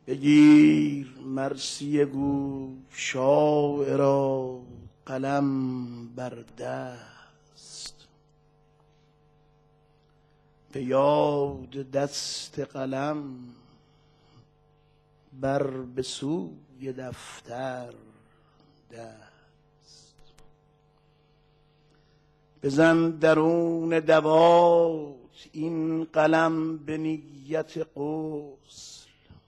بگیر مرثیه گو شاعرا قلم بر دست، به یاد دست قلم بر به سوی دفتر دست. بزن درون دوات این قلم به نیت غسل،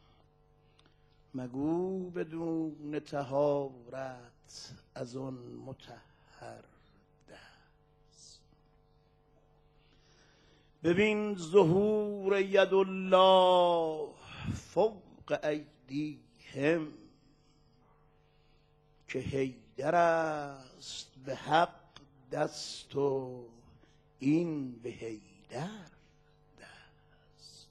مگو بدون طهارت از آن مطهر دست. ببین ظهور ید الله فوق ایدیهم، که حیدر است به حق دست و این به حیدر دست.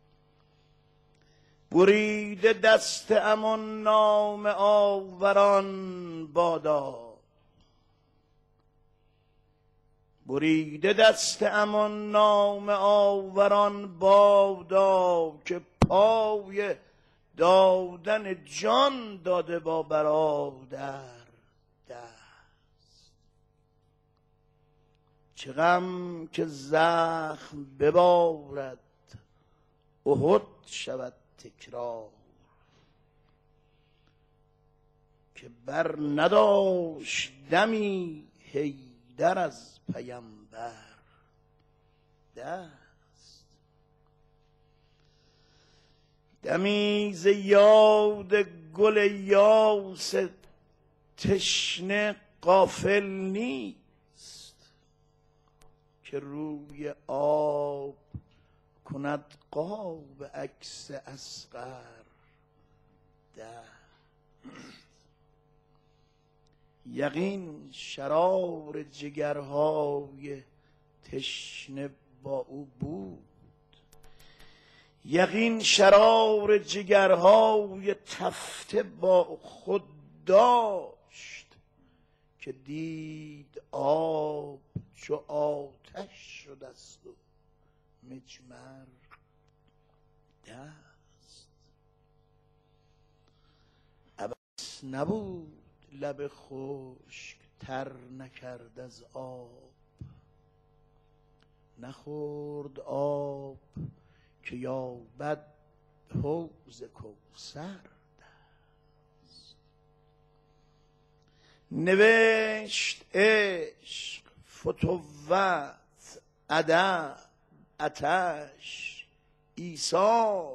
بریده دست امان نام آوران بادا، بریده دست امان نام آوران بادا، که پای دادن جان داده با برادر دست. چه غم که زخم ببارد احد شود تکرار، که بر نداشت دمی حیدر از پیمبر دست. دمی ز یاد گل یاس تشنه غافل نیست، که روی آب کند قاب عکس اصغر دست. یقین شرار جگرهای تشنه با او بود، یقین شرار جگرهای تفته با خود داشت، که دید آب چو آتش شده است و مجمر دست. عبث نبود لب خشک تر نکرد از آب، نخورد آب که یابد حوض کوثر دست. نوشت عشق، فتوت، ادب، آتش، ایثار،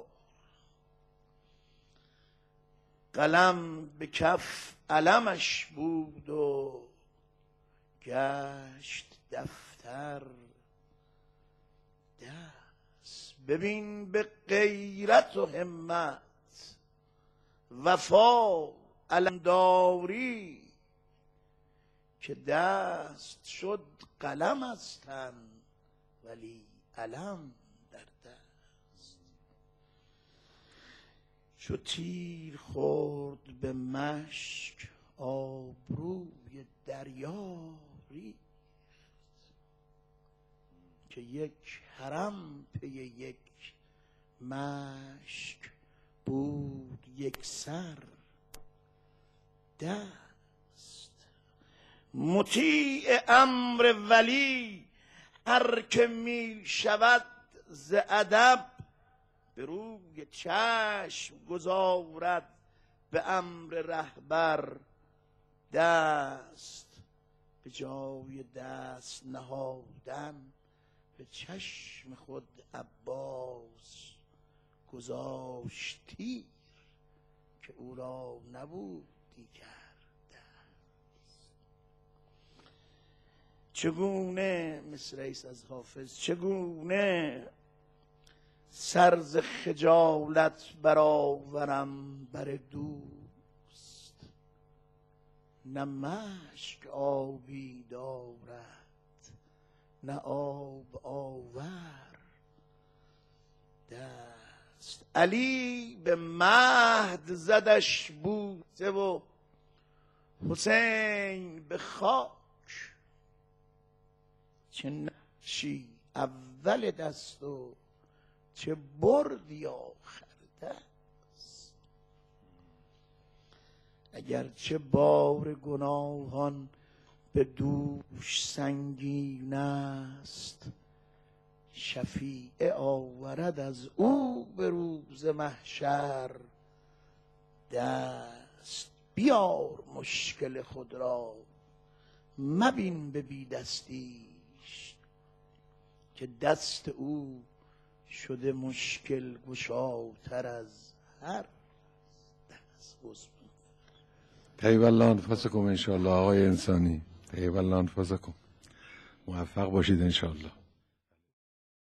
قلم به کف علمش بود و گشت دفتر دست. ببین به غیرت و همت وفا علمداری، که دست شد قلم از تن ولی علم در دست. چو تیر خورد به مشک آبروی دریا ریخت، که یک حرم پی یک مشک بود یک سر دست. مطیع امر ولی هر که می شود ز ادب، به روی چشم گذارد به امر رهبر دست. به جای دست نهادن به چشم خود عباس گذاشت تیر، که او را نبود دیگر دست. چگونه مصرعی است از حافظ، چگونه سر ز خجالت برآورم بر دوست، نه مشک آبی دارد نه آب آور دست. علی به مهد زدش بوسه و حسین به خاک، چه نقشی اول دست و چه بردی آخر دست. اگرچه بار گناهان به دوش سنگین است، شفیع آورد از او به روز محشر دست. بیار مشکل خود را مبین به بی دستیش، که دست او شده مشکل گشاتر از هر دست. طیب الله انفسکم انشاءالله. آقای انسانی طیب الله انفسکم، موفق باشید انشاءالله.